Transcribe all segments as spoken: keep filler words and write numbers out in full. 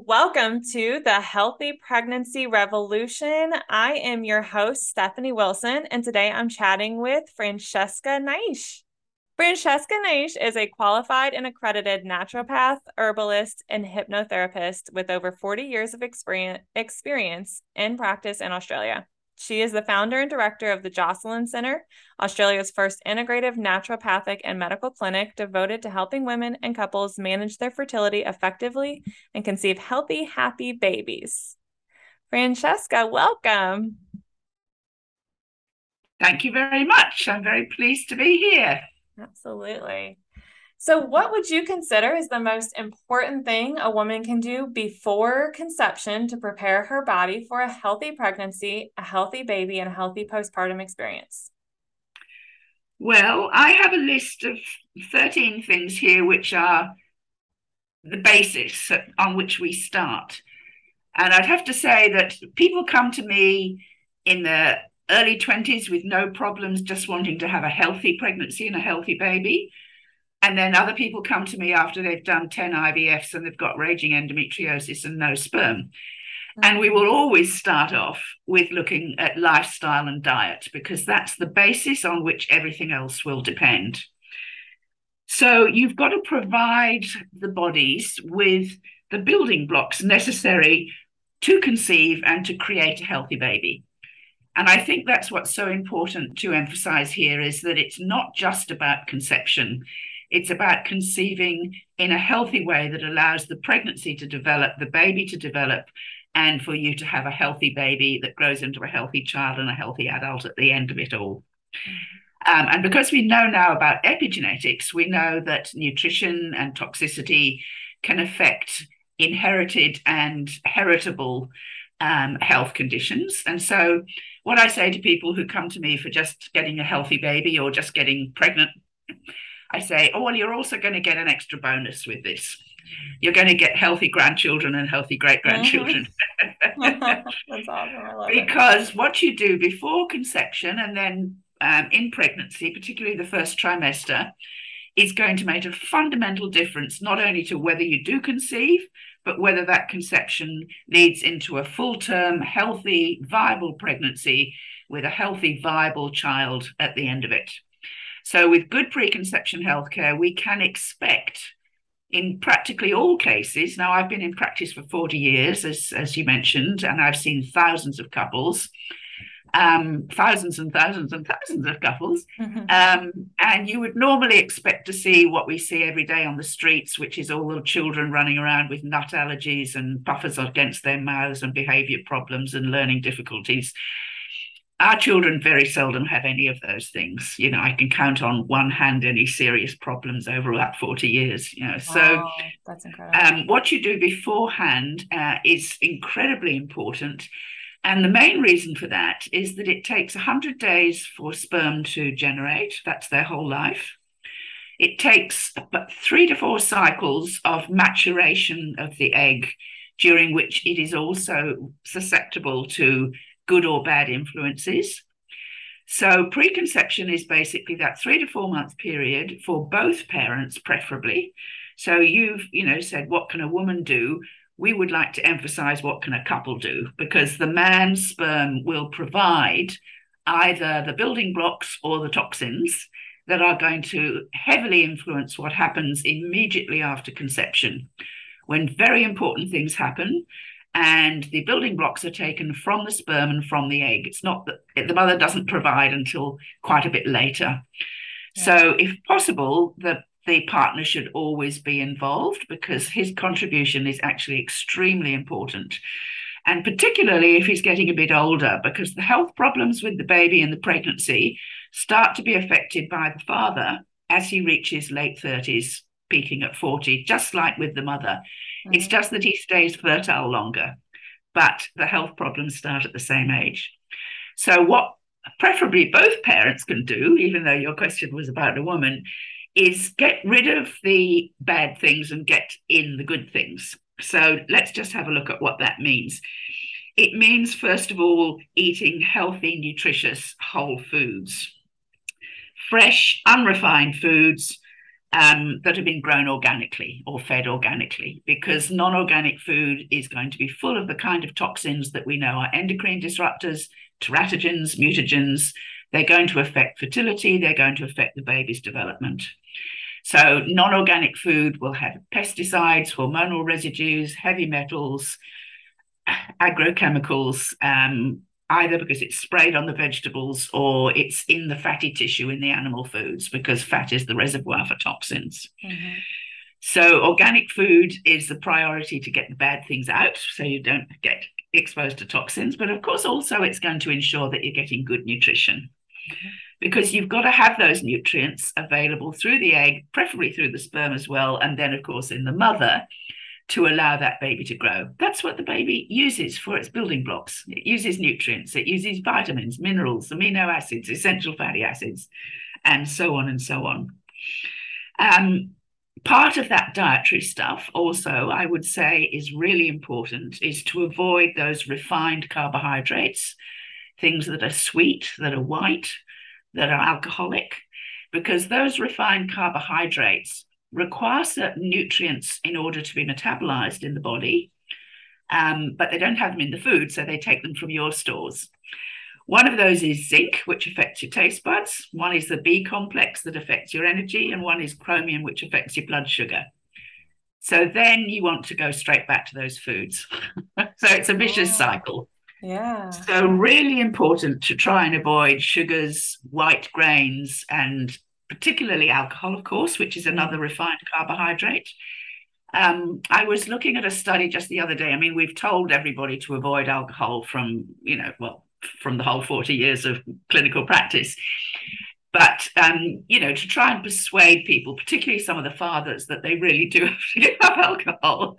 Welcome to the Healthy Pregnancy Revolution. I am your host, Stephanie Wilson, and today I'm chatting with Francesca Naish. Francesca Naish is a qualified and accredited naturopath, herbalist, and hypnotherapist with over forty years of experience, experience in practice in Australia. She is the founder and director of the Jocelyn Centre, Australia's first integrative naturopathic and medical clinic devoted to helping women and couples manage their fertility effectively and conceive healthy, happy babies. Francesca, welcome. Thank you very much. I'm very pleased to be here. Absolutely. So, what would you consider is the most important thing a woman can do before conception to prepare her body for a healthy pregnancy, a healthy baby, and a healthy postpartum experience? Well, I have a list of thirteen things here, which are the basis on which we start. And I'd have to say that people come to me in their early twenties with no problems, just wanting to have a healthy pregnancy and a healthy baby. And then other people come to me after they've done ten I V Fs and they've got raging endometriosis and no sperm. And we will always start off with looking at lifestyle and diet because that's the basis on which everything else will depend. So you've got to provide the bodies with the building blocks necessary to conceive and to create a healthy baby. And I think that's what's so important to emphasize here is that it's not just about conception. It's about conceiving in a healthy way that allows the pregnancy to develop, the baby to develop, and for you to have a healthy baby that grows into a healthy child and a healthy adult at the end of it all. Um, and because we know now about epigenetics, we know that nutrition and toxicity can affect inherited and heritable um, health conditions. And so what I say to people who come to me for just getting a healthy baby or just getting pregnant, I say, oh, well, you're also going to get an extra bonus with this. You're going to get healthy grandchildren and healthy great-grandchildren. Mm-hmm. That's awesome. I love it. Because what you do before conception and then um, in pregnancy, particularly the first trimester, is going to make a fundamental difference, not only to whether you do conceive, but whether that conception leads into a full-term, healthy, viable pregnancy with a healthy, viable child at the end of it. So with good preconception healthcare, we can expect in practically all cases, now I've been in practice for forty years, as, as you mentioned, and I've seen thousands of couples, um, thousands and thousands and thousands of couples. Mm-hmm. Um, and you would normally expect to see what we see every day on the streets, which is all the children running around with nut allergies and puffers against their mouths and behavior problems and learning difficulties. Our children very seldom have any of those things. You know, I can count on one hand any serious problems over that forty years. You know, wow, so that's incredible. Um, what you do beforehand uh, is incredibly important. And the main reason for that is that it takes one hundred days for sperm to generate. That's their whole life. It takes about three to four cycles of maturation of the egg, during which it is also susceptible to good or bad influences. So preconception is basically that three to four month period for both parents, preferably. So you've, you know, said, what can a woman do? We would like to emphasize what can a couple do, because the man's sperm will provide either the building blocks or the toxins that are going to heavily influence what happens immediately after conception, when very important things happen. And the building blocks are taken from the sperm and from the egg. It's not that the mother doesn't provide until quite a bit later. Yeah. So if possible, the, the partner should always be involved because his contribution is actually extremely important. And particularly if he's getting a bit older, because the health problems with the baby and the pregnancy start to be affected by the father as he reaches late thirties, peaking at forty, just like with the mother. Mm-hmm. It's just that he stays fertile longer, but the health problems start at the same age. So what preferably both parents can do, even though your question was about a woman, is get rid of the bad things and get in the good things. So let's just have a look at what that means. It means, first of all, eating healthy, nutritious, whole foods. Fresh, unrefined foods um, that have been grown organically or fed organically, because non-organic food is going to be full of the kind of toxins that we know are endocrine disruptors, teratogens, mutagens. They're going to affect fertility. They're going to affect the baby's development. So non-organic food will have pesticides, hormonal residues, heavy metals, agrochemicals, um, either because it's sprayed on the vegetables or it's in the fatty tissue in the animal foods, because fat is the reservoir for toxins. Mm-hmm. So organic food is the priority to get the bad things out so you don't get exposed to toxins. But of course, also it's going to ensure that you're getting good nutrition. Mm-hmm. Because you've got to have those nutrients available through the egg, preferably through the sperm as well, and then, of course, in the mother, to allow that baby to grow. That's what the baby uses for its building blocks. It uses nutrients, it uses vitamins, minerals, amino acids, essential fatty acids, and so on and so on. Um, part of that dietary stuff also, I would say, is really important, is to avoid those refined carbohydrates, things that are sweet, that are white, that are alcoholic, because those refined carbohydrates require certain nutrients in order to be metabolized in the body, um, but they don't have them in the food, so they take them from your stores. One of those is zinc, which affects your taste buds. One is the B complex that affects your energy, and one is chromium, which affects your blood sugar. So then you want to go straight back to those foods. So it's a vicious oh. cycle. Yeah. So really important to try and avoid sugars, white grains, and particularly alcohol, of course, which is another refined carbohydrate. Um, I was looking at a study just the other day. I mean, we've told everybody to avoid alcohol from, you know, well, from the whole forty years of clinical practice. But, um, you know, to try and persuade people, particularly some of the fathers, that they really do have to give up alcohol.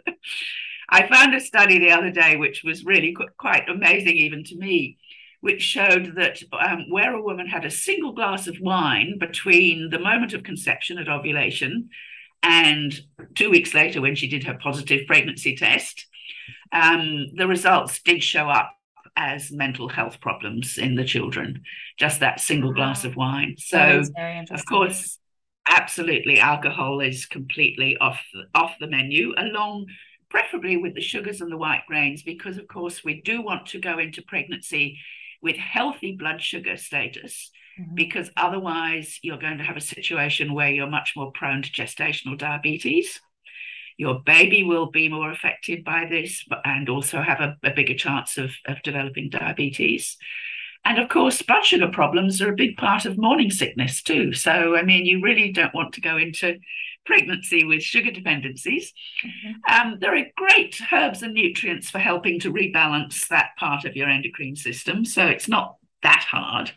I found a study the other day, which was really qu- quite amazing even to me, which showed that um, where a woman had a single glass of wine between the moment of conception at ovulation and two weeks later when she did her positive pregnancy test, um, the results did show up as mental health problems in the children, just that single glass of wine. So, of course, absolutely, alcohol is completely off, off the menu, along preferably with the sugars and the white grains, because, of course, we do want to go into pregnancy with healthy blood sugar status, mm-hmm. because otherwise you're going to have a situation where you're much more prone to gestational diabetes. Your baby will be more affected by this and also have a, a bigger chance of, of developing diabetes. And of course, blood sugar problems are a big part of morning sickness too. So, I mean, you really don't want to go into pregnancy with sugar dependencies. Mm-hmm. Um, there are great herbs and nutrients for helping to rebalance that part of your endocrine system. So it's not that hard.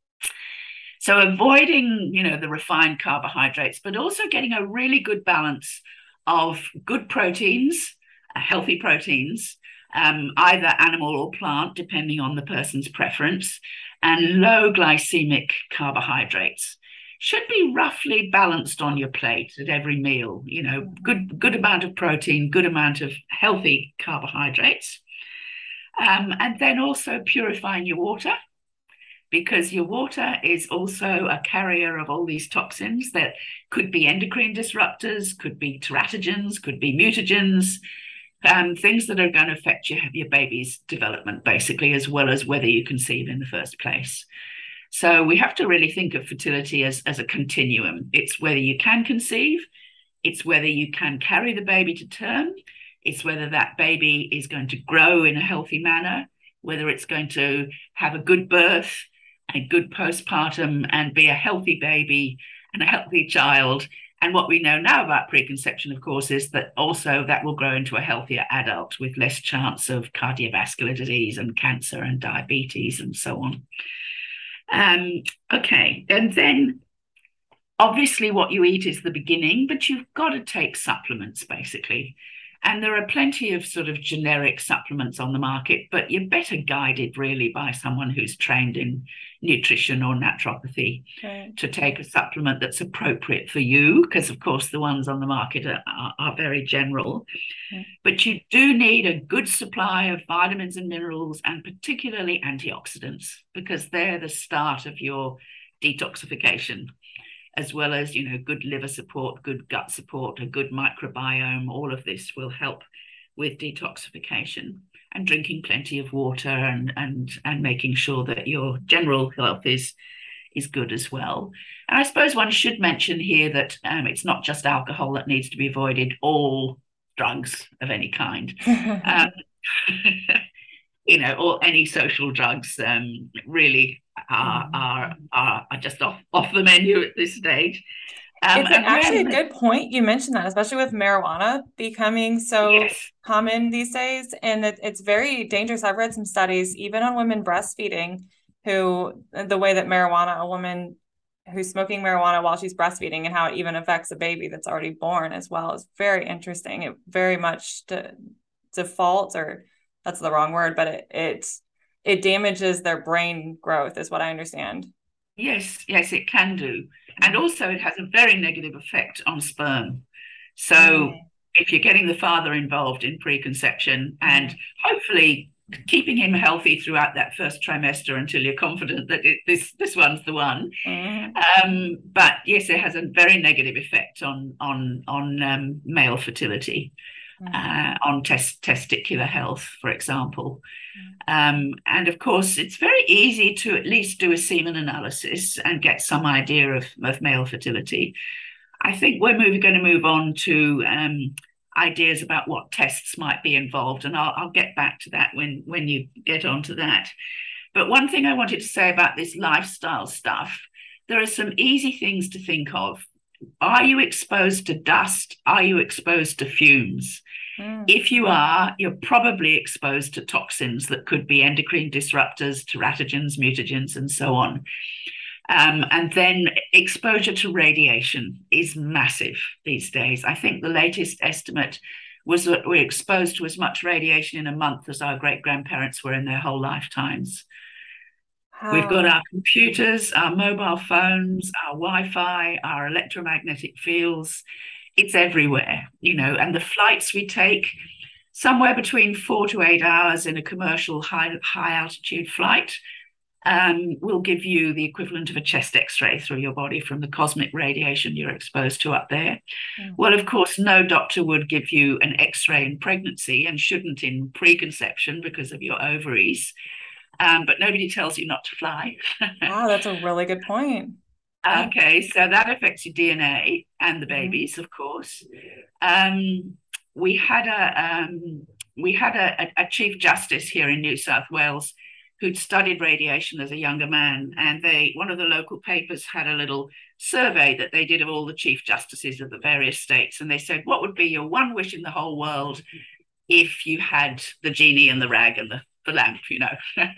So avoiding, you know, the refined carbohydrates, but also getting a really good balance of good proteins, healthy proteins, um, either animal or plant, depending on the person's preference, and low glycemic carbohydrates. Should be roughly balanced on your plate at every meal. You know, good good amount of protein, good amount of healthy carbohydrates. Um, and then also purifying your water, because your water is also a carrier of all these toxins that could be endocrine disruptors, could be teratogens, could be mutagens, um, things that are going to affect your, your baby's development, basically, as well as whether you conceive in the first place. So we have to really think of fertility as, as a continuum. It's whether you can conceive, it's whether you can carry the baby to term, it's whether that baby is going to grow in a healthy manner, whether it's going to have a good birth, a good postpartum, and be a healthy baby and a healthy child. And what we know now about preconception, of course, is that also that will grow into a healthier adult with less chance of cardiovascular disease and cancer and diabetes and so on. Um, okay, and then obviously what you eat is the beginning, but you've got to take supplements, basically. And there are plenty of sort of generic supplements on the market, but you're better guided really by someone who's trained in nutrition or naturopathy, okay, to take a supplement that's appropriate for you, because of course the ones on the market are, are, are very general. Okay. But you do need a good supply of vitamins and minerals, and particularly antioxidants, because they're the start of your detoxification. as well as, you know, good liver support, good gut support, a good microbiome. All of this will help with detoxification, and drinking plenty of water, and and and making sure that your general health is is good as well. And I suppose one should mention here that um, it's not just alcohol that needs to be avoided, all drugs of any kind. Um, you know, or any social drugs um, really are, are, are, are just off, off the menu at this stage. Um, it's actually a good point you mentioned that, especially with marijuana becoming so yes. common these days. And it, it's very dangerous. I've read some studies, even on women breastfeeding, who the way that marijuana, a woman who's smoking marijuana while she's breastfeeding, and how it even affects a baby that's already born as well, is very interesting. It very much de- defaults, or that's the wrong word, but it, it, it damages their brain growth is what I understand. Yes, yes, it can do. And also it has a very negative effect on sperm. So mm. if you're getting the father involved in preconception, and mm. hopefully keeping him healthy throughout that first trimester until you're confident that it, this this one's the one. Mm. Um, but yes, it has a very negative effect on on on um, male fertility, mm. uh, on test, testicular health, for example. Um, and of course, it's very easy to at least do a semen analysis and get some idea of, of male fertility. I think we're moving, going to move on to um, ideas about what tests might be involved, and I'll, I'll get back to that when, when you get onto that. But one thing I wanted to say about this lifestyle stuff, there are some easy things to think of. Are you exposed to dust? Are you exposed to fumes? Mm. If you are, you're probably exposed to toxins that could be endocrine disruptors, teratogens, mutagens, and so on. Um, and then exposure to radiation is massive these days. I think the latest estimate was that we're exposed to as much radiation in a month as our great-grandparents were in their whole lifetimes. Wow. We've got our computers, our mobile phones, our Wi-Fi, our electromagnetic fields. It's everywhere, you know, and the flights we take, somewhere between four to eight hours in a commercial high, high altitude flight, um, will give you the equivalent of a chest x-ray through your body from the cosmic radiation you're exposed to up there. Mm. Well, of course, no doctor would give you an x-ray in pregnancy, and shouldn't in preconception because of your ovaries. Um, but nobody tells you not to fly. Wow, that's a really good point. Okay, so that affects your D N A and the babies, mm-hmm. of course. Um, we had a um, we had a, a Chief Justice here in New South Wales who'd studied radiation as a younger man, and they one of the local papers had a little survey that they did of all the Chief Justices of the various states, and they said, what would be your one wish in the whole world if you had the genie and the rag and the the lamp, you know,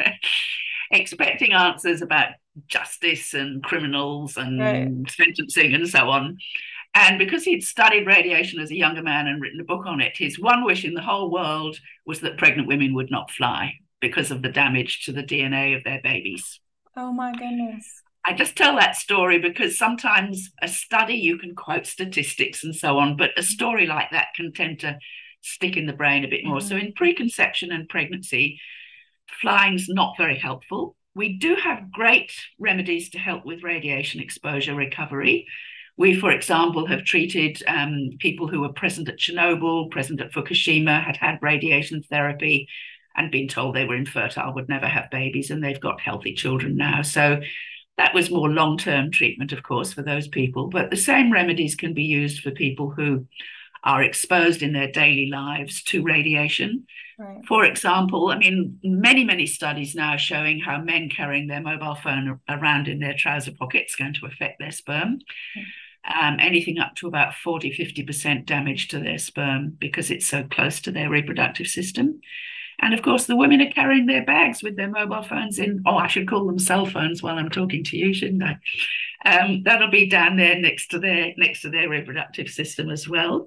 expecting answers about justice and criminals and right. sentencing and so on. And because he'd studied radiation as a younger man and written a book on it, his one wish in the whole world was that pregnant women would not fly because of the damage to the D N A of their babies. Oh, my goodness. I just tell that story because sometimes a study, you can quote statistics and so on, but a story like that can tend to stick in the brain a bit more. Mm-hmm. So in preconception and pregnancy, flying's not very helpful. We do have great remedies to help with radiation exposure recovery. We, for example, have treated um, people who were present at Chernobyl, present at Fukushima, had had radiation therapy and been told they were infertile, would never have babies, and they've got healthy children now. So that was more long-term treatment, of course, for those people. But the same remedies can be used for people who are exposed in their daily lives to radiation. Right. For example, I mean, many, many studies now showing how men carrying their mobile phone around in their trouser pockets is going to affect their sperm. Mm. Um, anything up to about forty, fifty percent damage to their sperm because it's so close to their reproductive system. And of course, the women are carrying their bags with their mobile phones in. Oh, I should call them cell phones while I'm talking to you, shouldn't I? Um, that'll be down there next to their next to their reproductive system as well.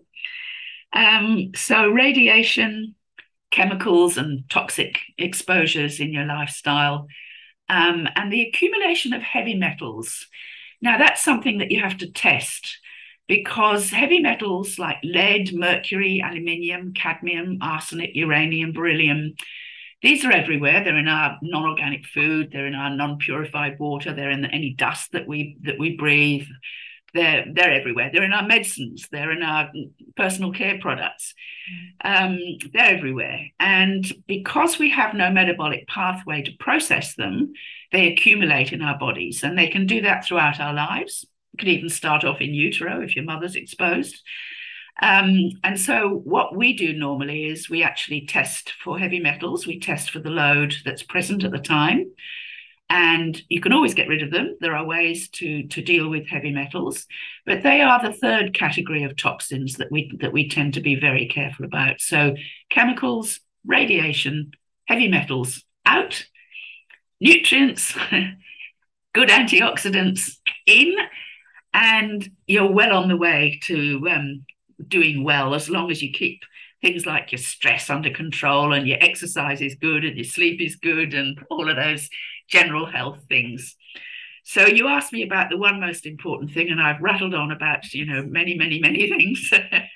Um, so radiation, chemicals and toxic exposures in your lifestyle, um, and the accumulation of heavy metals. Now, that's something that you have to test because heavy metals like lead, mercury, aluminium, cadmium, arsenic, uranium, beryllium, these are everywhere. They're in our non-organic food, they're in our non-purified water, they're in any dust that we that we breathe. They're, they're everywhere. They're in our medicines. They're in our personal care products. Um, they're everywhere. And because we have no metabolic pathway to process them, they accumulate in our bodies. And they can do that throughout our lives. It could even start off in utero if your mother's exposed. Um, and so what we do normally is we actually test for heavy metals. We test for the load that's present at the time. And you can always get rid of them. There are ways to, to deal with heavy metals, but they are the third category of toxins that we that we tend to be very careful about. So chemicals, radiation, heavy metals out, nutrients, good antioxidants in, and you're well on the way to um, doing well, as long as you keep things like your stress under control and your exercise is good and your sleep is good and all of those general health things. So you asked me about the one most important thing, and I've rattled on about, you know, many, many, many things.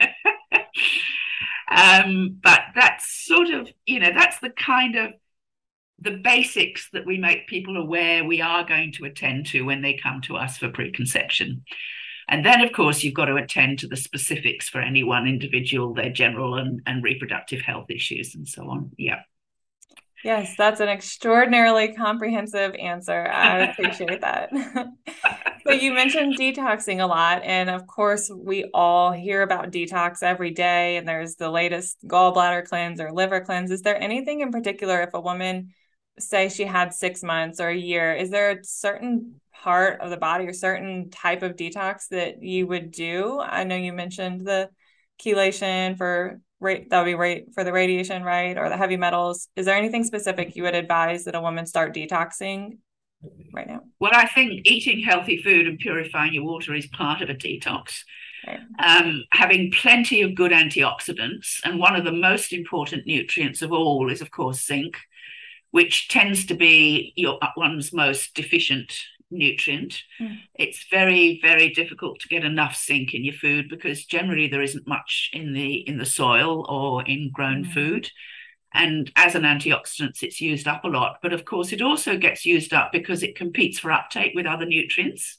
um, but that's sort of, you know, that's the kind of the basics that we make people aware we are going to attend to when they come to us for preconception. And then, of course, you've got to attend to the specifics for any one individual, their general and, and reproductive health issues and so on. Yeah. Yes, that's an extraordinarily comprehensive answer. I appreciate that. So you mentioned detoxing a lot. And of course, we all hear about detox every day. And there's the latest gallbladder cleanse or liver cleanse. Is there anything in particular, if a woman, say she had six months or a year, is there a certain part of the body or certain type of detox that you would do? I know you mentioned the chelation for Right, that would be right for the radiation, right? Or the heavy metals. Is there anything specific you would advise that a woman start detoxing right now? Well, I think eating healthy food and purifying your water is part of a detox. Right. Um, having plenty of good antioxidants, and one of the most important nutrients of all is, of course, zinc, which tends to be your one's most deficient nutrient. Mm. It's very, very difficult to get enough zinc in your food because generally there isn't much in the in the soil or in grown mm. food. And as an antioxidant, it's used up a lot. But of course, it also gets used up because it competes for uptake with other nutrients,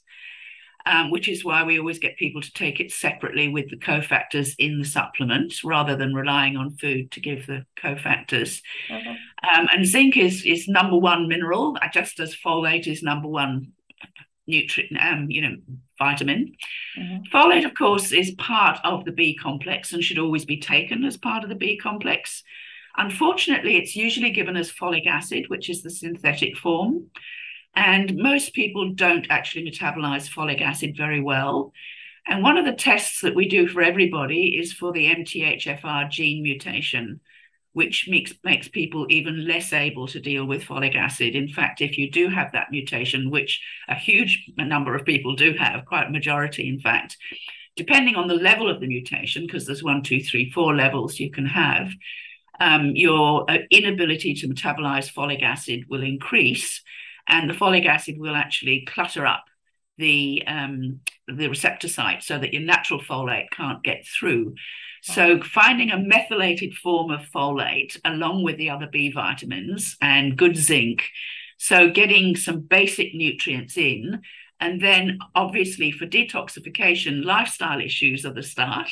um, which is why we always get people to take it separately with the cofactors in the supplement rather than relying on food to give the cofactors. Okay. Um, and zinc is, is number one mineral, just as folate is number one nutrient, um, you know, vitamin. Mm-hmm. Folate, of course, is part of the B complex and should always be taken as part of the B complex. Unfortunately, it's usually given as folic acid, which is the synthetic form. And most people don't actually metabolize folic acid very well. And one of the tests that we do for everybody is for the M T H F R gene mutation, which makes, makes people even less able to deal with folic acid. In fact, if you do have that mutation, which a huge number of people do have, quite a majority, in fact, depending on the level of the mutation, because there's one, two, three, four levels you can have, um, your inability to metabolize folic acid will increase, and the folic acid will actually clutter up the, um, the receptor site so that your natural folate can't get through. So finding a methylated form of folate along with the other B vitamins and good zinc, so getting some basic nutrients in, and then obviously for detoxification, lifestyle issues are the start.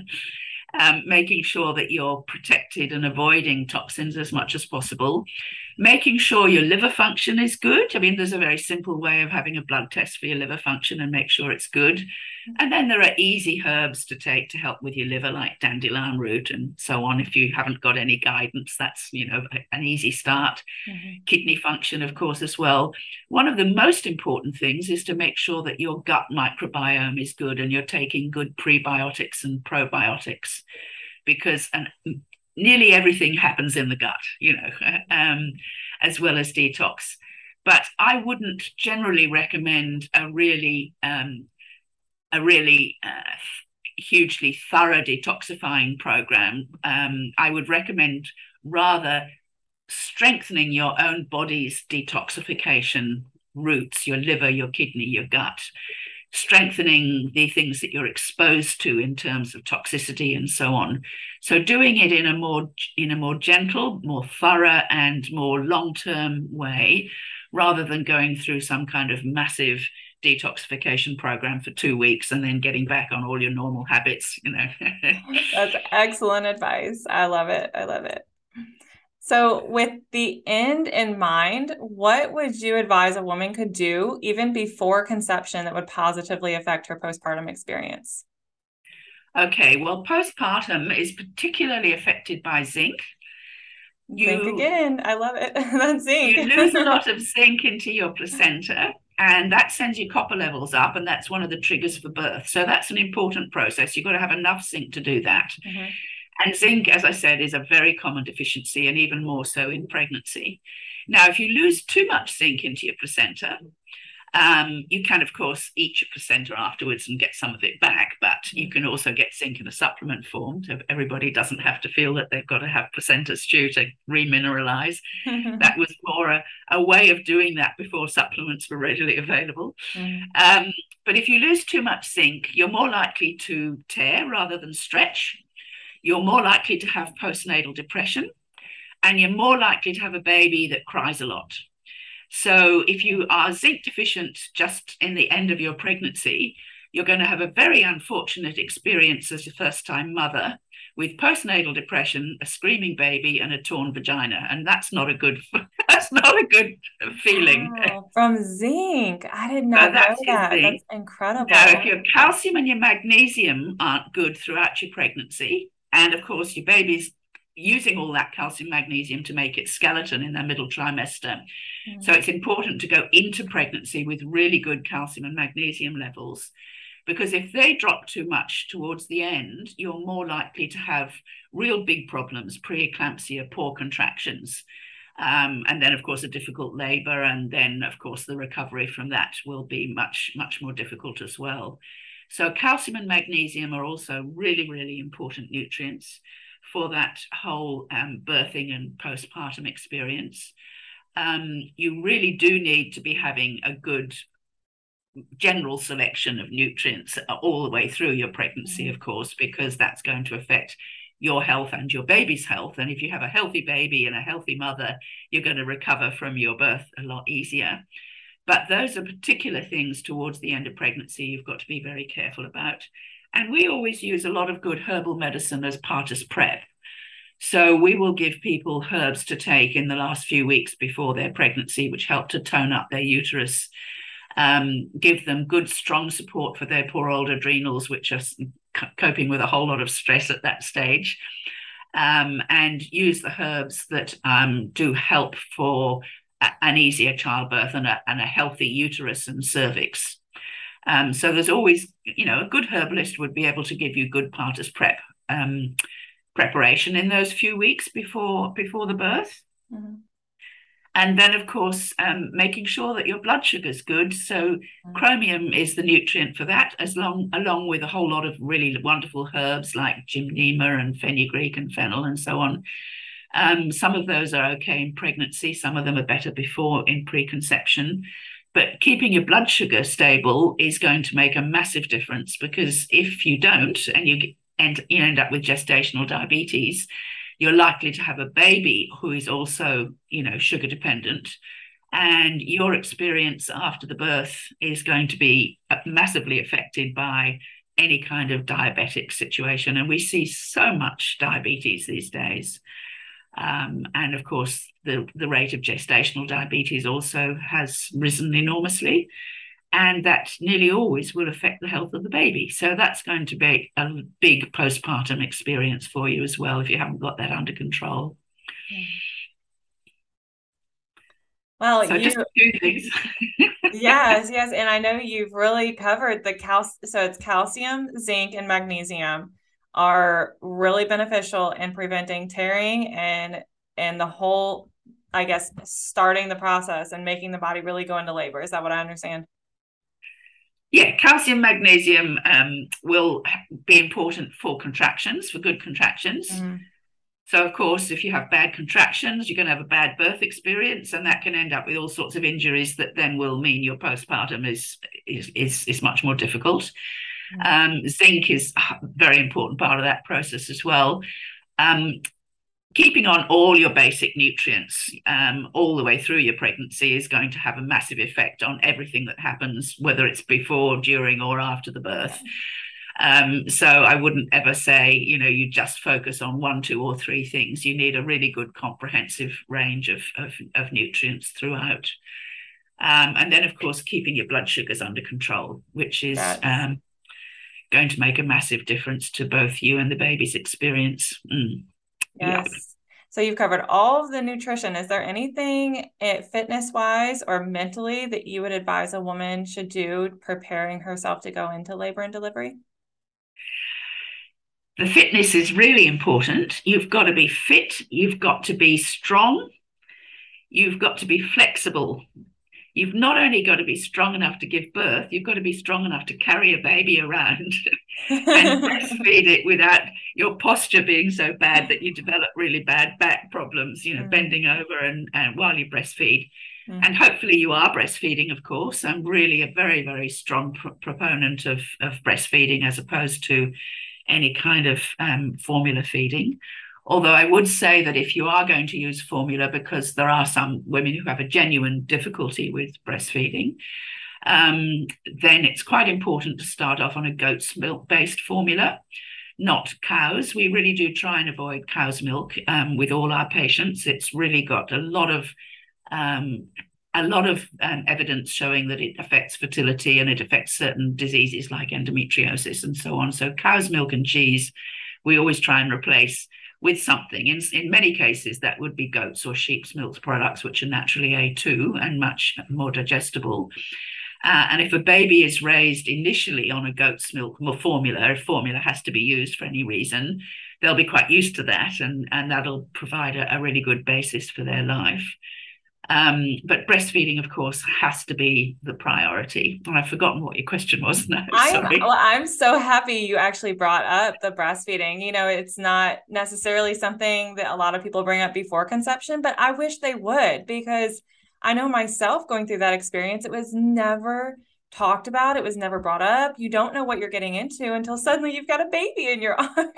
Um, making sure that you're protected and avoiding toxins as much as possible, making sure your liver function is good. I mean, there's a very simple way of having a blood test for your liver function and make sure it's good. And then there are easy herbs to take to help with your liver, like dandelion root and so on. If you haven't got any guidance, that's, you know, an easy start. Mm-hmm. Kidney function, of course, as well. One of the most important things is to make sure that your gut microbiome is good and you're taking good prebiotics and probiotics, because and nearly everything happens in the gut, you know, um, as well as detox. But I wouldn't generally recommend a really um, a really uh, hugely thorough detoxifying program. Um, I would recommend rather strengthening your own body's detoxification routes, your liver, your kidney, your gut, strengthening the things that you're exposed to in terms of toxicity and so on. So doing it in a more in a more gentle, more thorough and more long-term way, rather than going through some kind of massive detoxification program for two weeks and then getting back on all your normal habits, you know. That's excellent advice. I love it. I love it. So, with the end in mind, what would you advise a woman could do even before conception that would positively affect her postpartum experience? Okay, well, postpartum is particularly affected by zinc. Zinc You, again. I love it. That's zinc. you lose a lot of zinc into your placenta, and that sends your copper levels up, and that's one of the triggers for birth. So that's an important process. You've got to have enough zinc to do that. Mm-hmm. And zinc, as I said, is a very common deficiency, and even more so in pregnancy. Now, if you lose too much zinc into your placenta, um, you can, of course, eat your placenta afterwards and get some of it back, but you can also get zinc in a supplement form. So everybody doesn't have to feel that they've got to have placenta stew to remineralize. That was more a, a way of doing that before supplements were readily available. Mm. Um, but if you lose too much zinc, you're more likely to tear rather than stretch. You're more likely to have postnatal depression, and you're more likely to have a baby that cries a lot. So if you are zinc deficient just in the end of your pregnancy, you're going to have a very unfortunate experience as a first-time mother with postnatal depression, a screaming baby, and a torn vagina. And that's not a good that's not a good feeling. Wow, from zinc. I did not know that. That's incredible. Now, if your calcium and your magnesium aren't good throughout your pregnancy, and of course your baby's using all that calcium magnesium to make its skeleton in their middle trimester. Mm. So it's important to go into pregnancy with really good calcium and magnesium levels, because if they drop too much towards the end, you're more likely to have real big problems, preeclampsia, poor contractions, um, and then of course a difficult labor, and then of course the recovery from that will be much, much more difficult as well. So calcium and magnesium are also really, really important nutrients for that whole um, birthing and postpartum experience. Um, you really do need to be having a good general selection of nutrients all the way through your pregnancy, of course, because that's going to affect your health and your baby's health. And if you have a healthy baby and a healthy mother, you're going to recover from your birth a lot easier. But those are particular things towards the end of pregnancy you've got to be very careful about. And we always use a lot of good herbal medicine as partus prep. So we will give people herbs to take in the last few weeks before their pregnancy, which help to tone up their uterus, um, give them good, strong support for their poor old adrenals, which are coping with a whole lot of stress at that stage, um, and use the herbs that um, do help for a, an easier childbirth and a, and a healthy uterus and cervix. Um, so there's always, you know, a good herbalist would be able to give you good partus prep um, preparation in those few weeks before before the birth. Mm-hmm. And then, of course, um, making sure that your blood sugar is good. So mm-hmm. chromium is the nutrient for that, as long along with a whole lot of really wonderful herbs like gymnema and fenugreek and fennel and so on. Um, some of those are okay in pregnancy. Some of them are better before in preconception. But keeping your blood sugar stable is going to make a massive difference, because if you don't and you end, you end up with gestational diabetes, you're likely to have a baby who is also, you know, sugar dependent. And your experience after the birth is going to be massively affected by any kind of diabetic situation. And we see so much diabetes these days. Um, and of course, the, the rate of gestational diabetes also has risen enormously, and that nearly always will affect the health of the baby. So that's going to be a big postpartum experience for you as well, if you haven't got that under control. Well, so you, just a few things. yes, yes. And I know you've really covered the cal. So it's calcium, zinc, and magnesium are really beneficial in preventing tearing and and the whole, I guess, starting the process and making the body really go into labor. Is that what I understand? Yeah, calcium, magnesium um, will be important for contractions, for good contractions. Mm-hmm. So, of course, if you have bad contractions, you're going to have a bad birth experience, and that can end up with all sorts of injuries that then will mean your postpartum is is is, is much more difficult. Um, zinc is a very important part of that process as well. Um, keeping on all your basic nutrients um, all the way through your pregnancy is going to have a massive effect on everything that happens, whether it's before, during, or after the birth. Um, so I wouldn't ever say, you know, you just focus on one, two, or three things. You need a really good comprehensive range of, of, of nutrients throughout. Um, and then, of course, keeping your blood sugars under control, which is yes. um, going to make a massive difference to both you and the baby's experience. Mm. Yes. Yep. So you've covered all of the nutrition. Is there anything fitness wise or mentally that you would advise a woman should do preparing herself to go into labor and delivery? The fitness is really important. You've got to be fit. You've got to be strong. You've got to be flexible. You've not only got to be strong enough to give birth, you've got to be strong enough to carry a baby around and breastfeed it without your posture being so bad that you develop really bad back problems, you know, mm. bending over and, and while you breastfeed. Mm. And hopefully you are breastfeeding, of course. I'm really a very, very strong pro- proponent of, of breastfeeding as opposed to any kind of um, formula feeding. Although I would say that if you are going to use formula, because there are some women who have a genuine difficulty with breastfeeding, um, then it's quite important to start off on a goat's milk-based formula, not cows. We really do try and avoid cow's milk um, with all our patients. It's really got a lot of um, a lot of um, evidence showing that it affects fertility and it affects certain diseases like endometriosis and so on. So cow's milk and cheese, we always try and replace with something. In, in many cases, that would be goat's or sheep's milk products, which are naturally A two and much more digestible. Uh, and if a baby is raised initially on a goat's milk formula, if formula has to be used for any reason, they'll be quite used to that, and, and that'll provide a, a really good basis for their life. Um, but breastfeeding, of course, has to be the priority. And I've forgotten what your question was now. I'm, well, I'm so happy you actually brought up the breastfeeding. You know, it's not necessarily something that a lot of people bring up before conception, but I wish they would, because I know myself going through that experience, it was never talked about. It was never brought up. You don't know what you're getting into until suddenly you've got a baby in your arms.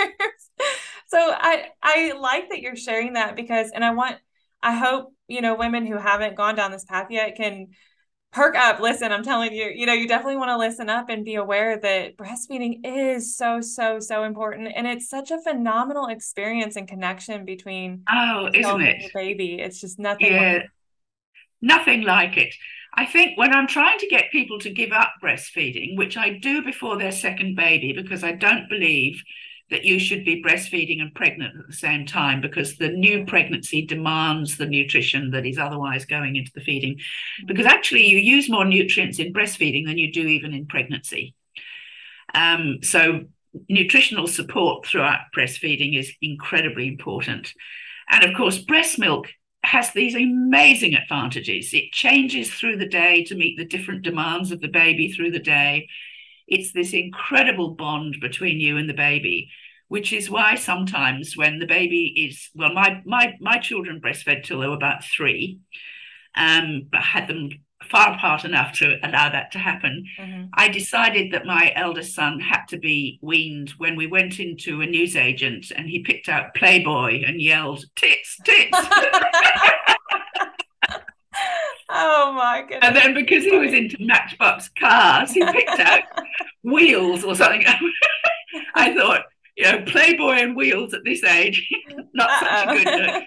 So I, I like that you're sharing that, because, and I want, I hope, you know, women who haven't gone down this path yet can perk up. Listen, I'm telling you, you know, you definitely want to listen up and be aware that breastfeeding is so, so, so important. And it's such a phenomenal experience and connection between oh, isn't it? And your baby. It's just nothing. Yeah, like nothing like it. I think when I'm trying to get people to give up breastfeeding, which I do before their second baby, because I don't believe that you should be breastfeeding and pregnant at the same time, because the new pregnancy demands the nutrition that is otherwise going into the feeding. Because actually you use more nutrients in breastfeeding than you do even in pregnancy. Um, so nutritional support throughout breastfeeding is incredibly important. And of course, breast milk has these amazing advantages. It changes through the day to meet the different demands of the baby through the day. It's this incredible bond between you and the baby, which is why sometimes when the baby is, well, my my my children breastfed till they were about three, um, but had them far apart enough to allow that to happen. Mm-hmm. I decided that my eldest son had to be weaned when we went into a newsagent and he picked out Playboy and yelled, "Tits, tits." Oh my goodness. And then because he was into Matchbox cars, he picked out Wheels or something. I thought, you know, Playboy and Wheels at this age, not Uh-oh. such a good look.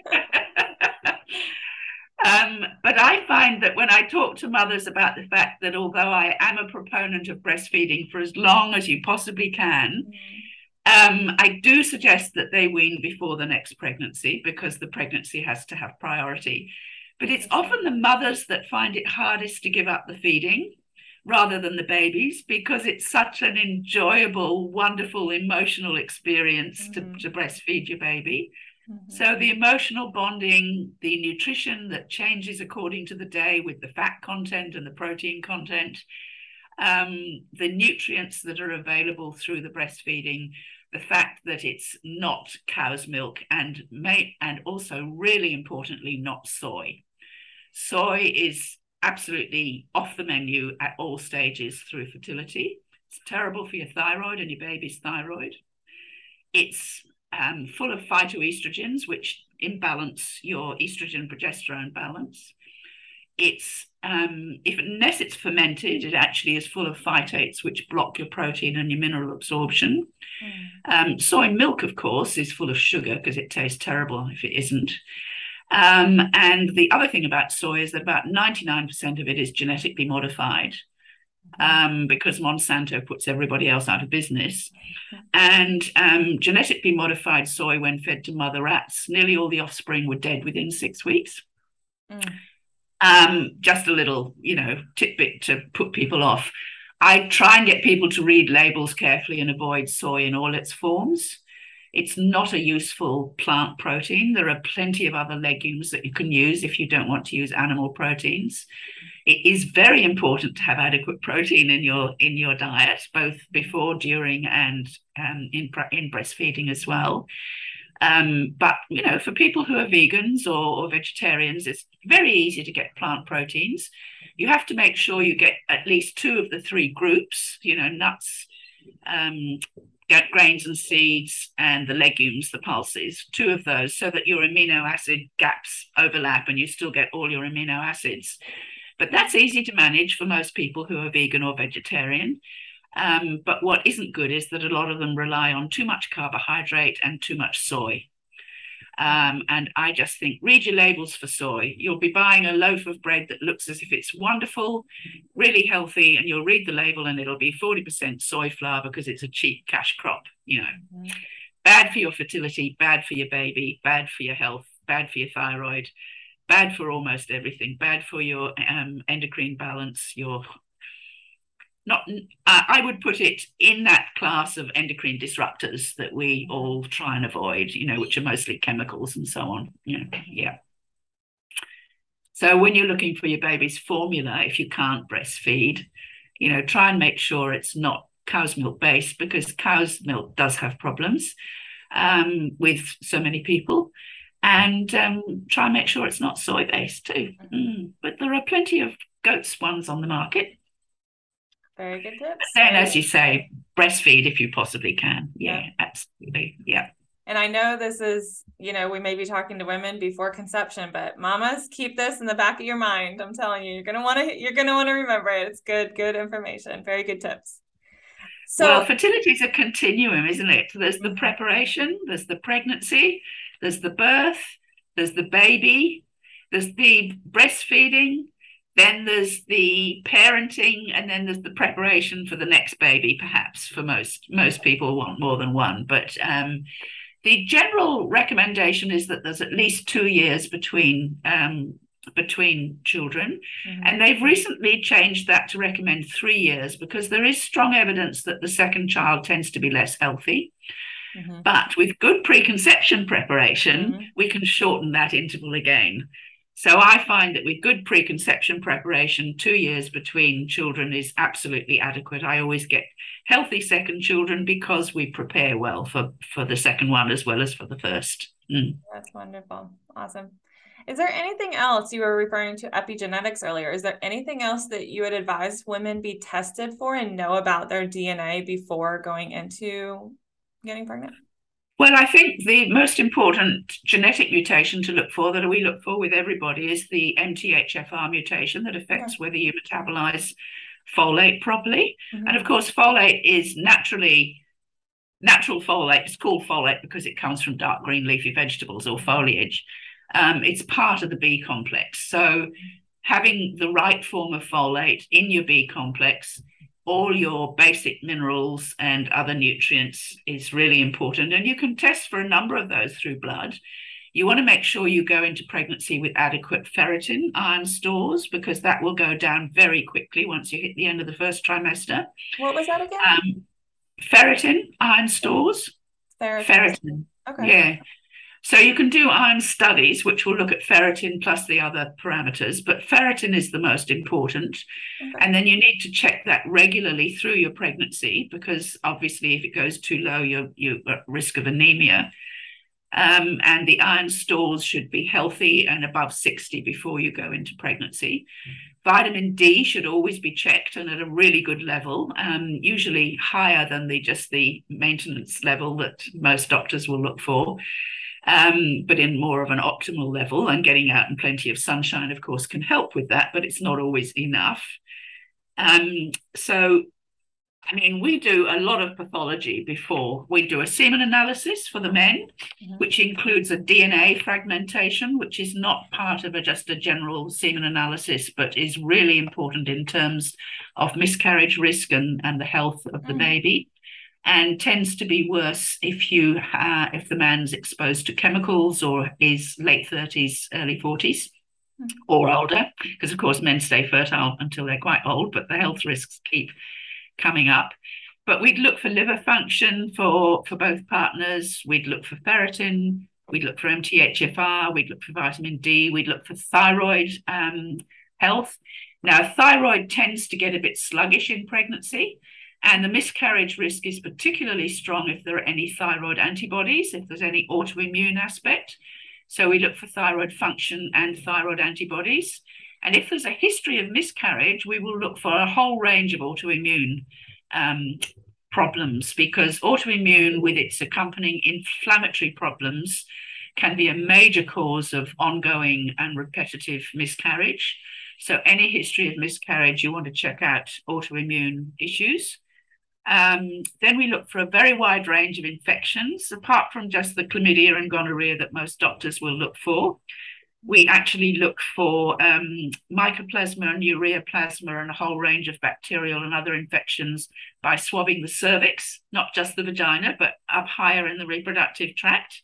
um, but I find that when I talk to mothers about the fact that although I am a proponent of breastfeeding for as long as you possibly can, mm. um, I do suggest that they wean before the next pregnancy, because the pregnancy has to have priority. But it's often the mothers that find it hardest to give up the feeding rather than the babies, because it's such an enjoyable, wonderful, emotional experience mm-hmm. to, to breastfeed your baby. Mm-hmm. So the emotional bonding, the nutrition that changes according to the day with the fat content and the protein content, um, the nutrients that are available through the breastfeeding, the fact that it's not cow's milk, and may, and also really importantly, not soy. Soy is absolutely off the menu at all stages through fertility. It's terrible for your thyroid and your baby's thyroid. It's um, full of phytoestrogens, which imbalance your estrogen progesterone balance. It's um, if unless it's fermented, it actually is full of phytates, which block your protein and your mineral absorption. Mm. Um, soy milk, of course, is full of sugar because it tastes terrible if it isn't. Um, and the other thing about soy is that about ninety-nine percent of it is genetically modified, um, because Monsanto puts everybody else out of business. And um, genetically modified soy, when fed to mother rats, nearly all the offspring were dead within six weeks. Mm. Um, just a little, you know, tidbit to put people off. I try and get people to read labels carefully and avoid soy in all its forms. It's not a useful plant protein. There are plenty of other legumes that you can use if you don't want to use animal proteins. It is very important to have adequate protein in your in your diet, both before, during, and um, in in breastfeeding as well. Um, but you know, for people who are vegans or, or vegetarians, it's very easy to get plant proteins. You have to make sure you get at least two of the three groups. You know, nuts, um, grains and seeds, and the legumes, the pulses, two of those, so that your amino acid gaps overlap and you still get all your amino acids. But that's easy to manage for most people who are vegan or vegetarian. Um, but what isn't good is that a lot of them rely on too much carbohydrate and too much soy. Um, and I just think, read your labels for soy. You'll be buying a loaf of bread that looks as if it's wonderful, really healthy, and you'll read the label and it'll be forty percent soy flour because it's a cheap cash crop, you know. Mm-hmm. Bad for your fertility, bad for your baby, bad for your health, bad for your thyroid, bad for almost everything, bad for your um, endocrine balance, your not uh, I would put it in that class of endocrine disruptors that we all try and avoid, you know, which are mostly chemicals and so on. You know, yeah. So when you're looking for your baby's formula, if you can't breastfeed, you know, try and make sure it's not cow's milk based, because cow's milk does have problems um, with so many people. And um, try and make sure it's not soy based too. Mm. But there are plenty of goat's ones on the market. Very good tips. Then, as you say, breastfeed if you possibly can. Yeah, yeah, absolutely. Yeah. And I know this is, you know, we may be talking to women before conception, but mamas, keep this in the back of your mind. I'm telling you, you're gonna want to, you're gonna want to remember it. It's good, good information. Very good tips. So, well, fertility is a continuum, isn't it? There's the preparation, there's the pregnancy, there's the birth, there's the baby, there's the breastfeeding. Then there's the parenting, and then there's the preparation for the next baby, perhaps for most. Most people want more than one. But um, the general recommendation is that there's at least two years between um, between children. Mm-hmm. And they've recently changed that to recommend three years because there is strong evidence that the second child tends to be less healthy. Mm-hmm. But with good preconception preparation, mm-hmm. we can shorten that interval again. So I find that with good preconception preparation, two years between children is absolutely adequate. I always get healthy second children because we prepare well for, for the second one as well as for the first. Mm. That's wonderful. Awesome. Is there anything else, you were referring to epigenetics earlier, is there anything else that you would advise women be tested for and know about their D N A before going into getting pregnant? Well, I think the most important genetic mutation to look for, that we look for with everybody, is the M T H F R mutation that affects okay. whether you metabolize folate properly. Mm-hmm. And of course, folate is naturally, natural folate. It's called folate because it comes from dark green leafy vegetables or foliage. Um, it's part of the B complex. So having the right form of folate in your B complex, all your basic minerals and other nutrients, is really important. And you can test for a number of those through blood. You want to make sure you go into pregnancy with adequate ferritin iron stores, because that will go down very quickly once you hit the end of the first trimester. What was that again? Um, ferritin iron stores. Ferritin. Ferritin. Okay. Yeah. So you can do iron studies, which will look at ferritin plus the other parameters, but ferritin is the most important. Okay. And then you need to check that regularly through your pregnancy, because obviously if it goes too low, you're, you're at risk of anemia. Um, and the iron stores should be healthy and above sixty before you go into pregnancy. Vitamin D should always be checked and at a really good level, um, usually higher than the just the maintenance level that most doctors will look for. um, but in more of an optimal level. And getting out in plenty of sunshine, of course, can help with that, but it's not always enough. Um, so, I mean, we do a lot of pathology before. We do a semen analysis for the men, mm-hmm. which includes a D N A fragmentation, which is not part of a, just a general semen analysis, but is really important in terms of miscarriage risk and, and the health of the mm-hmm. baby, and tends to be worse if you uh, if the man's exposed to chemicals or is late thirties, early forties. Or older, because of course men stay fertile until they're quite old, but the health risks keep coming up. But we'd look for liver function for, for both partners. We'd look for ferritin. We'd look for M T H F R. We'd look for vitamin D. We'd look for thyroid um, health. Now, thyroid tends to get a bit sluggish in pregnancy, and the miscarriage risk is particularly strong if there are any thyroid antibodies, if there's any autoimmune aspect. So we look for thyroid function and thyroid antibodies. And if there's a history of miscarriage, we will look for a whole range of autoimmune um, problems, because autoimmune with its accompanying inflammatory problems can be a major cause of ongoing and repetitive miscarriage. So any history of miscarriage, you want to check out autoimmune issues. Um, then we look for a very wide range of infections, apart from just the chlamydia and gonorrhea that most doctors will look for. We actually look for um, mycoplasma and ureaplasma and a whole range of bacterial and other infections by swabbing the cervix, not just the vagina, but up higher in the reproductive tract.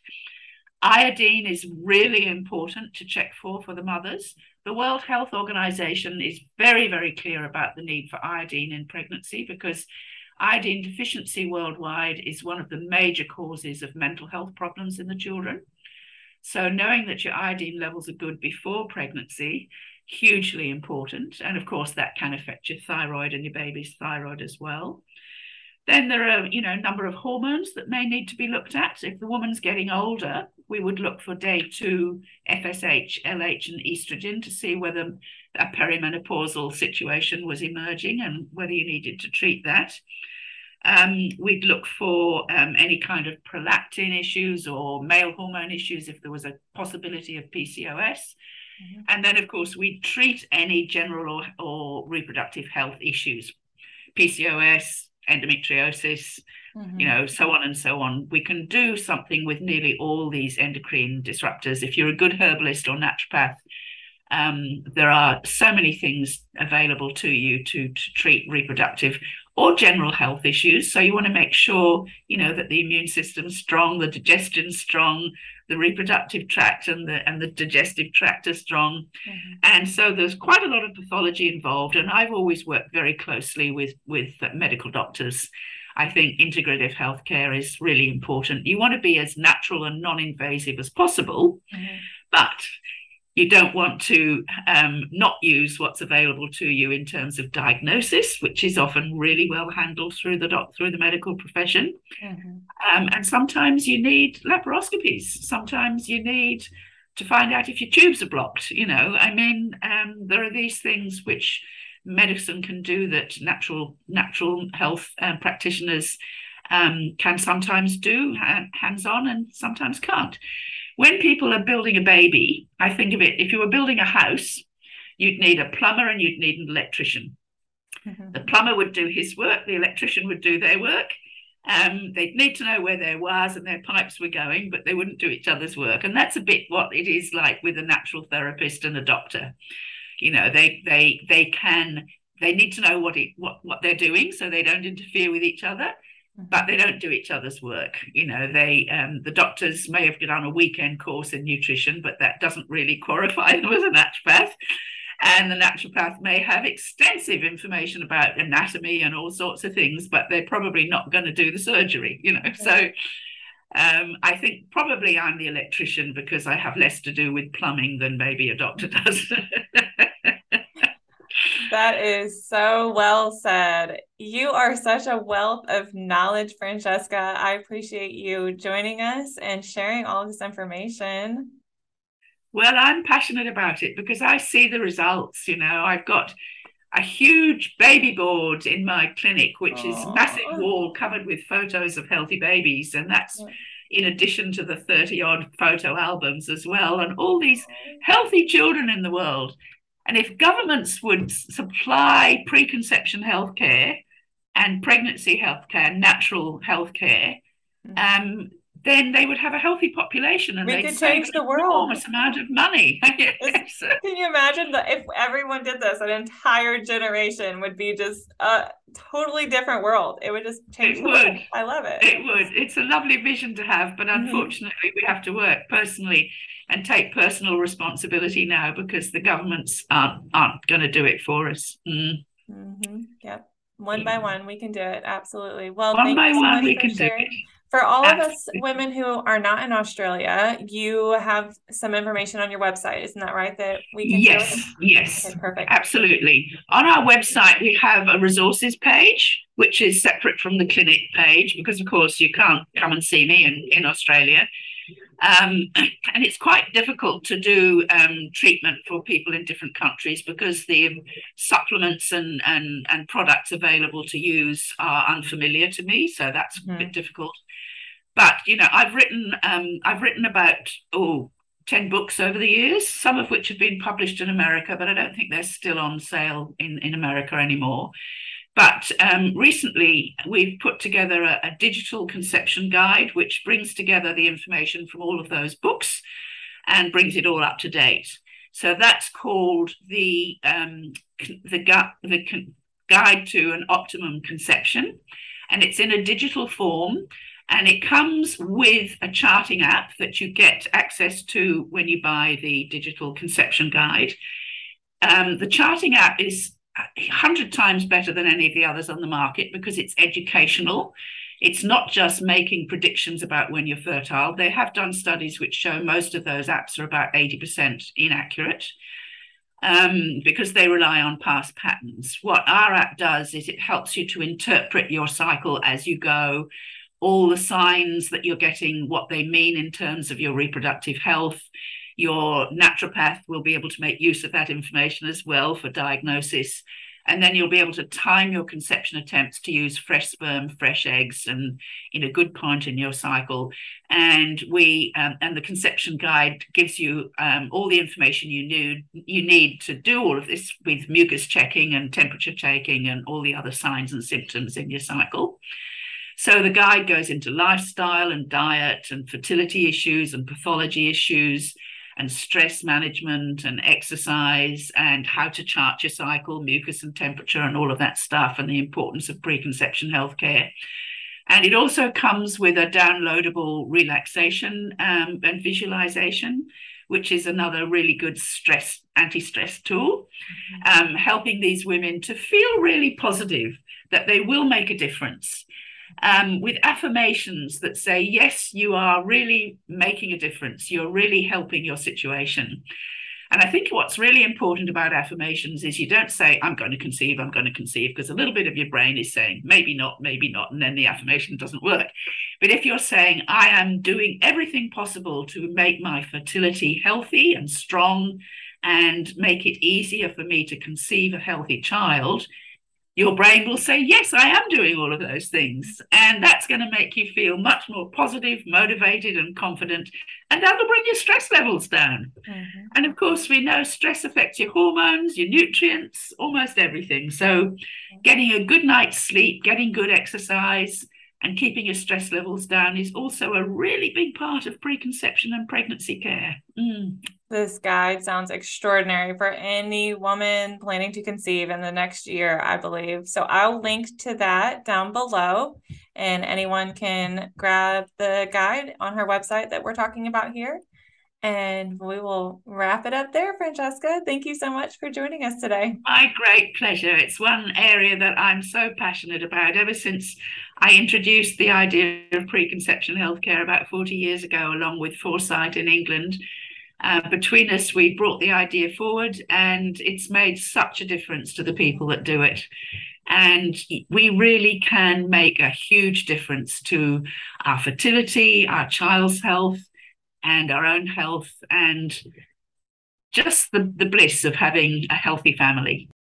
Iodine is really important to check for for the mothers. The World Health Organization is very, very clear about the need for iodine in pregnancy, because iodine deficiency worldwide is one of the major causes of mental health problems in the children. So knowing that your iodine levels are good before pregnancy, hugely important. And of course, that can affect your thyroid and your baby's thyroid as well. Then there are, you know, a number of hormones that may need to be looked at. If the woman's getting older, we would look for day two F S H, L H, and estrogen to see whether a perimenopausal situation was emerging and whether you needed to treat that. Um, we'd look for um, any kind of prolactin issues or male hormone issues if there was a possibility of P C O S. Mm-hmm. And then, of course, we'd treat any general or, or reproductive health issues, P C O S, endometriosis, mm-hmm. you know, so on and so on. We can do something with nearly all these endocrine disruptors. If you're a good herbalist or naturopath, um, there are so many things available to you to, to treat reproductive or general health issues. So you want to make sure, you know, that the immune system's strong, the digestion's strong, the reproductive tract and the and the digestive tract are strong. Mm-hmm. And so there's quite a lot of pathology involved. And I've always worked very closely with, with medical doctors. I think integrative healthcare is really important. You want to be as natural and non-invasive as possible, mm-hmm. but you don't want to um, not use what's available to you in terms of diagnosis, which is often really well handled through the doc, through the medical profession. Mm-hmm. Um, and sometimes you need laparoscopies. Sometimes you need to find out if your tubes are blocked. You know, I mean, um, there are these things which medicine can do that natural natural health um, practitioners um, can sometimes do hands-on and sometimes can't. When people are building a baby, I think of it, if you were building a house, you'd need a plumber and you'd need an electrician. Mm-hmm. The plumber would do his work, the electrician would do their work. Um, they'd need to know where their wires and their pipes were going, but they wouldn't do each other's work. And that's a bit what it is like with a natural therapist and a doctor. You know, they they they can, they need to know what it what, what they're doing so they don't interfere with each other. But they don't do each other's work. You know, they um, the doctors may have done a weekend course in nutrition, but that doesn't really qualify them as a naturopath. And the naturopath may have extensive information about anatomy and all sorts of things, but they're probably not going to do the surgery, you know. Okay. So um, I think probably I'm the electrician because I have less to do with plumbing than maybe a doctor does. That is so well said. You are such a wealth of knowledge, Francesca. I appreciate you joining us and sharing all this information. Well, I'm passionate about it because I see the results. You know, I've got a huge baby board in my clinic, which Aww. is a massive wall covered with photos of healthy babies. And that's, in addition to the thirty odd photo albums as well, and all these healthy children in the world. And if governments would supply preconception healthcare and pregnancy healthcare, natural healthcare, um, then they would have a healthy population, and we they'd could save change the an world. enormous amount of money. Yes. Can you imagine that if everyone did this, an entire generation would be just a totally different world? It would just change it the would. world. I love it. It would. It's a lovely vision to have, but unfortunately, mm-hmm. we have to work personally and take personal responsibility now, because the governments aren't aren't going to do it for us. Mm. Mm-hmm. Yep. One yeah. by one, we can do it. Absolutely. Well, one thank by you so one, much we for can sharing. do it. For all Absolutely. of us women who are not in Australia, you have some information on your website, isn't that right? That we can yes, share with yes, okay, perfect. Absolutely. On our website, we have a resources page, which is separate from the clinic page, because of course you can't come and see me in, in Australia. Um, and it's quite difficult to do um, treatment for people in different countries, because the supplements and, and, and products available to use are unfamiliar to me. So that's mm-hmm. a bit difficult. But, you know, I've written um, I've written about, oh, ten books over the years, some of which have been published in America, but I don't think they're still on sale in, in America anymore. But um, recently, we've put together a, a digital conception guide, which brings together the information from all of those books and brings it all up to date. So that's called the, um, the, gu- the con- Guide to an Optimum Conception, and it's in a digital form. And it comes with a charting app that you get access to when you buy the digital conception guide. Um, the charting app is a hundred times better than any of the others on the market, because it's educational. It's not just making predictions about when you're fertile. They have done studies which show most of those apps are about eighty percent inaccurate, um, because they rely on past patterns. What our app does is it helps you to interpret your cycle as you go, all the signs that you're getting, what they mean in terms of your reproductive health. Your naturopath will be able to make use of that information as well for diagnosis. And then you'll be able to time your conception attempts to use fresh sperm, fresh eggs, and in a good point in your cycle. And we um, and the conception guide gives you um, all the information you need you need to do all of this, with mucus checking and temperature taking and all the other signs and symptoms in your cycle. So the guide goes into lifestyle and diet and fertility issues and pathology issues and stress management and exercise and how to chart your cycle, mucus and temperature and all of that stuff, and the importance of preconception healthcare. And it also comes with a downloadable relaxation um, and visualization, which is another really good stress, anti-stress tool, um, helping these women to feel really positive that they will make a difference. Um, with affirmations that say, yes, you are really making a difference. You're really helping your situation. And I think what's really important about affirmations is you don't say, I'm going to conceive, I'm going to conceive, because a little bit of your brain is saying, maybe not, maybe not, and then the affirmation doesn't work. But if you're saying, I am doing everything possible to make my fertility healthy and strong and make it easier for me to conceive a healthy child, your brain will say, yes, I am doing all of those things. And that's going to make you feel much more positive, motivated, and confident. And that'll bring your stress levels down. Mm-hmm. And of course, we know stress affects your hormones, your nutrients, almost everything. So getting a good night's sleep, getting good exercise, and keeping your stress levels down is also a really big part of preconception and pregnancy care. Mm. This guide sounds extraordinary for any woman planning to conceive in the next year, I believe. So I'll link to that down below, and anyone can grab the guide on her website that we're talking about here. And we will wrap it up there, Francesca. Thank you so much for joining us today. My great pleasure. It's one area that I'm so passionate about ever since I introduced the idea of preconception healthcare about forty years ago, along with Foresight in England. Uh, between us, we brought the idea forward, and it's made such a difference to the people that do it. And we really can make a huge difference to our fertility, our child's health, and our own health, and just the, the bliss of having a healthy family.